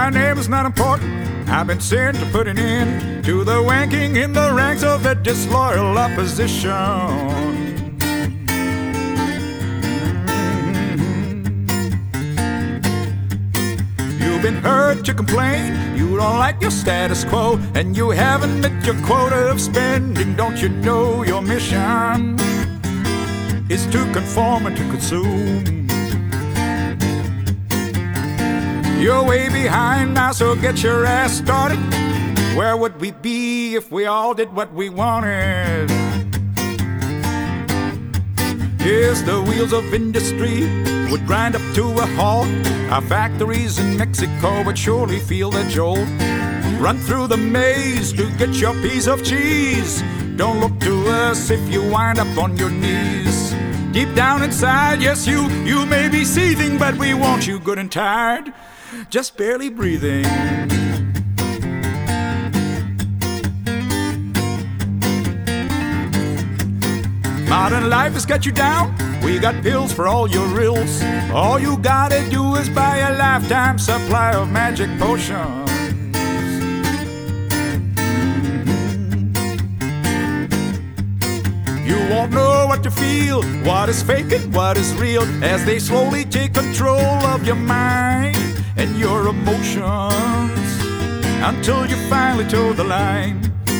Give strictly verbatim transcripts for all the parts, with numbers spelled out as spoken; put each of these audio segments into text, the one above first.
My name is not important. I've been sent to put an end to the wanking in the ranks of the disloyal opposition. You've been heard to complain, you don't like your status quo, and you haven't met your quota of spending. Don't you know your mission is to conform and to consume? You're way behind now, so get your ass started. Where would we be if we all did what we wanted? Yes, the wheels of industry would grind up to a halt. Our factories in Mexico would surely feel the jolt. Run through the maze to get your piece of cheese. Don't look to us if you wind up on your knees. Deep down inside, yes, you, you may be seething, but we want you good and tired, just barely breathing. Modern life has got you down. We got pills for all your ills. All you gotta do is buy a lifetime supply of magic potions. You won't know what to feel, what is fake and what is real, as they slowly take control of your mind and your emotions, until you finally toe the line.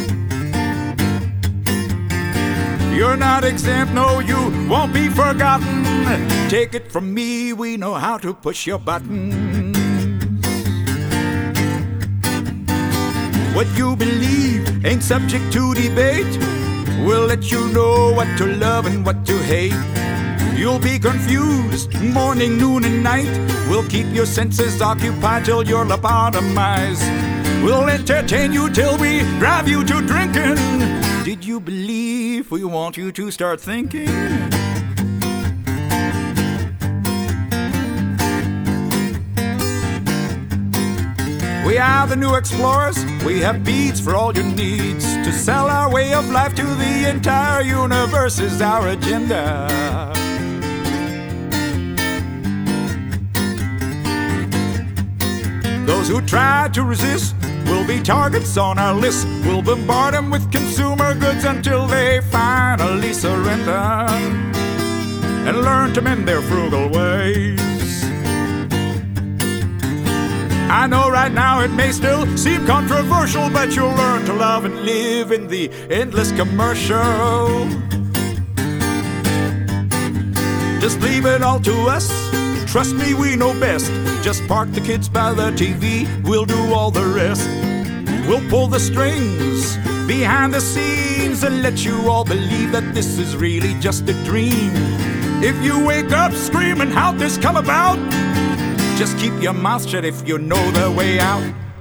You're not exempt, no, you won't be forgotten. Take it from me, we know how to push your buttons. What you believe ain't subject to debate. We'll let you know what to love and what to hate. You'll be confused morning, noon, and night. We'll keep your senses occupied till you're lobotomized. We'll entertain you till we drive you to drinking. Did you believe we want you to start thinking? We are the new explorers. We have beads for all your needs. To sell our way of life to the entire universe is our agenda. Those who try to resist will be targets on our list. We'll bombard them with consumer goods until they finally surrender and learn to mend their frugal ways. I know right now it may still seem controversial, but you'll learn to love and live in the endless commercial. Just leave it all to us. Trust me, we know best. Just park the kids by the T V, we'll do all the rest. We'll pull the strings behind the scenes and let you all believe that this is really just a dream. If you wake up screaming, how'd this come about? Just keep your mouth shut if you know the way out.